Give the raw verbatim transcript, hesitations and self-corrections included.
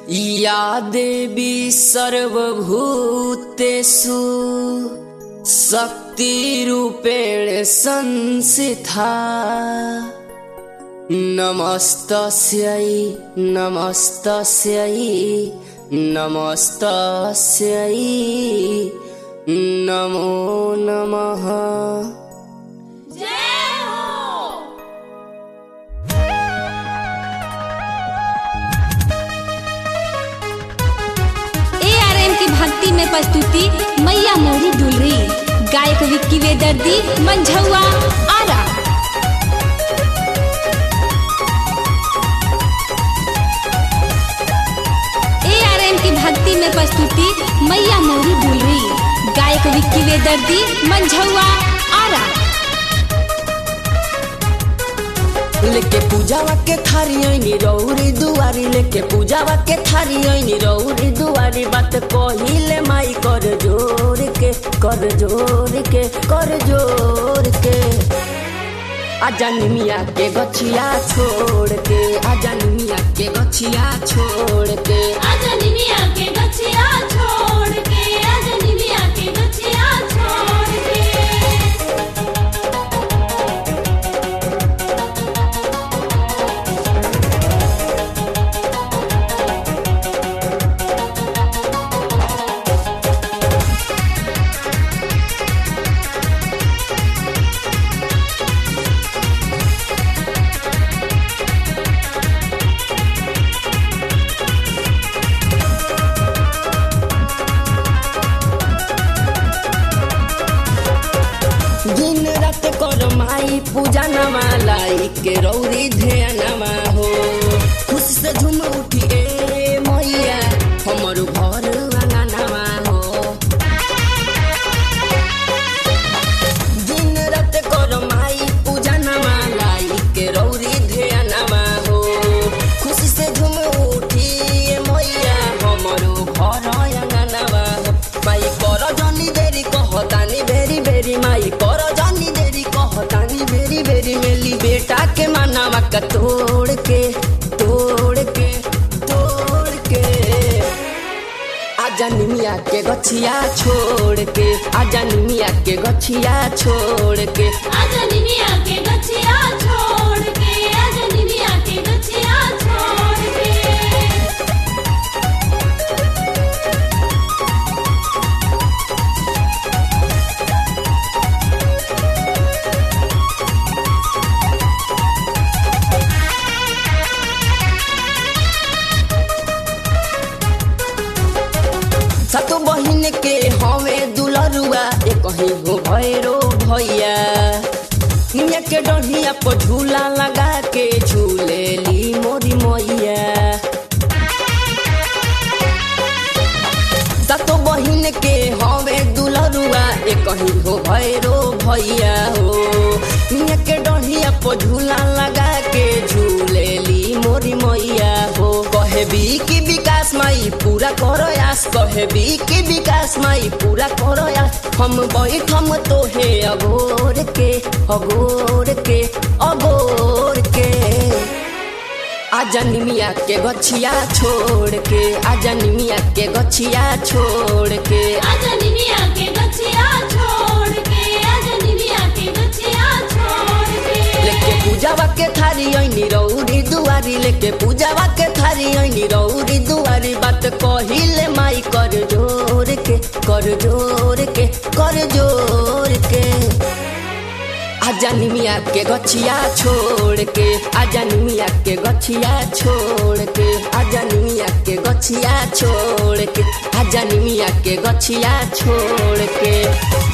या देवी सर्वभूतेषु शक्तिरूपेण संस्थिता नमस्तस्यै नमस्तस्यै नमस्तस्यै नमो नमः। भक्ति में प्रस्तुति मैया मोरी दुलरी, गायक विक्की वेदर्दी मंझौआ आरा। एआरएम की भक्ति में प्रस्तुति मैया मोरी दुलरी, गायक विक्की वेदर्दी मंझौआ आरा। लेके पूजावा के थारी आईनी रौरी दुआरी, लेके पूजावा के थारी आईनी रौरी दुआरी। बात कहिले माई कर जोर के कर जोर के कर जोर के। आजा निमिया के गछिया छोड़ के, आजा निमिया के गछिया छोड़ के, आजा निमिया के गछिया छोड़ के, आजा निमिया के गछिया छोड़ के। दिन रात कर माई पूजा नमा लाई के रौरी ध्यानमा हो। खुश से झूम उठी ए मैया हमर घर आंगनमा हो। दिन रात कर माई पूजा नमा लाई के रौरी ध्यानमा हो। खुश से झूम उठी ए मैया हमर घर आंगनमा हो। माई कर जनी देरी कहतानी बेरी बेरी, माई कर जानी देरी कहतानी बेरी बेरी। मेली बेटा के मानावा का तोड़ के तोड़ के तोड़ के। आजा निमिया के गछिया छोड़ के, आजा निमिया के गछिया छोड़ के, आजा निमिया के गछिया छोड़ के, आजा निमिया के गछिया छोड़ के। सातो बहिन के हवे दुलरुआ एक ही हो भैरो भैया। निमिया के डढ़िया पर झूला लगा के झूले ली मोरी मैया। सातो बहिन के हवे दुलरुआ एक ही हो भैरो भैया हो। निमिया के डढ़िया पर झूला लगा के झूले ली मोरी मैया हो। कहेबी की विकास माई पूरा करो आस, कहेबी की विकास माई पूरा करो आस। हम बैठम तो हे अगोर के अगोर के अगोर के। आजा निमिया के गछिया छोड़ के, आजा निमिया के गछिया छोड़ के, आजा निमिया के गछिया छोड़ के, आजा निमिया के गछिया छोड़ के। लेके पूजावा के थारी आईनी रौरी दुआरी, लेके पूजावा के थारी आईनी रौरी दुआरी। बात कहिले माई कर जोर के कर जोर के कर जोर के। आजा निमिया के गछिया छोड़ के, आजा निमिया के गछिया छोड़ के, आजा निमिया के गछिया छोड़ के, आजा निमिया के गछिया छोड़ के।